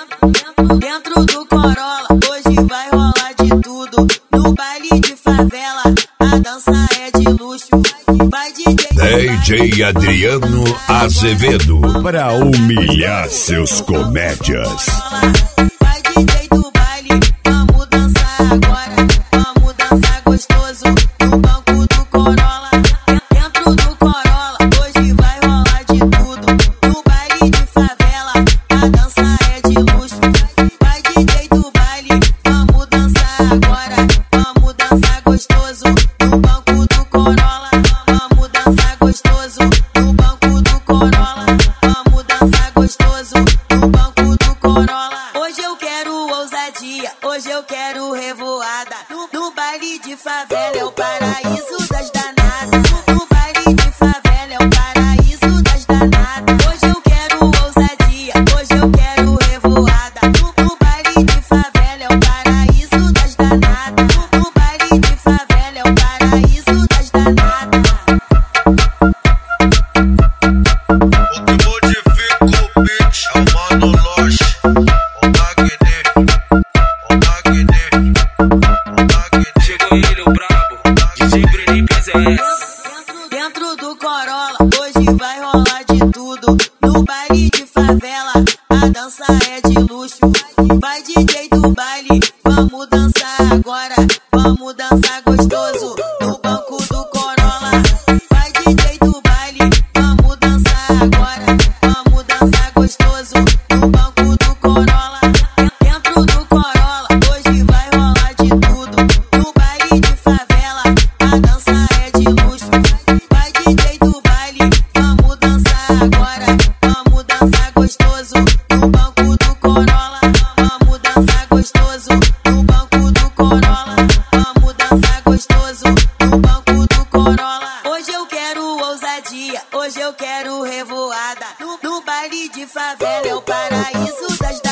Dentro do Corolla, hoje vai rolar de tudo. No baile de favela, a dança é de luxo. Vai DJ Adriano Azevedo, pra humilhar seus comédias. Vai DJ do baile, vamos dançar agora. Vamos dançar gostoso no banco do Corolla. Dentro do Corolla, hoje vai rolar de tudo. No baile de favela, a dança é de luxo. Vai DJ do baile, vamos dançar agora. Vamos dançar gostoso no banco do Corolla. Vamos dançar gostoso no banco do Corolla. Vamos dançar gostoso no banco do Corolla. Hoje eu quero ousadia, hoje eu quero revoada. No baile de favela é o paraíso das danadas. No baile de favela é o paraíso das danadas. Hoje eu quero ousadia, hoje eu quero revoada. No baile de favela é o paraíso das danadas. No baile de favela é o paraíso das danadas. O que modifica o beat é o Mano Loche, o magnífico. Chegou ele, o brabo, DJ Bruninho PZS. Dentro do Corolla, hoje vai rolar de tudo. No baile de favela, a dança é de luxo. Vai DJ do baile, vamos dançar agora. Vamos dançar gostoso no banco do Corolla. Vai DJ do baile, vamos dançar agora. Vamos dançar gostoso no banco do Corolla. Dentro do Corolla, hoje vai rolar de tudo. No baile de favela, a dança é de luxo. Vai DJ do baile, vamos dançar agora. Vamos dançar gostoso no banco do Corolla. Vamos dançar gostoso no banco do Corolla. Vamos dançar gostoso no banco do Corolla. Hoje eu quero ousadia, hoje eu quero revoada. No baile de favela é o paraíso das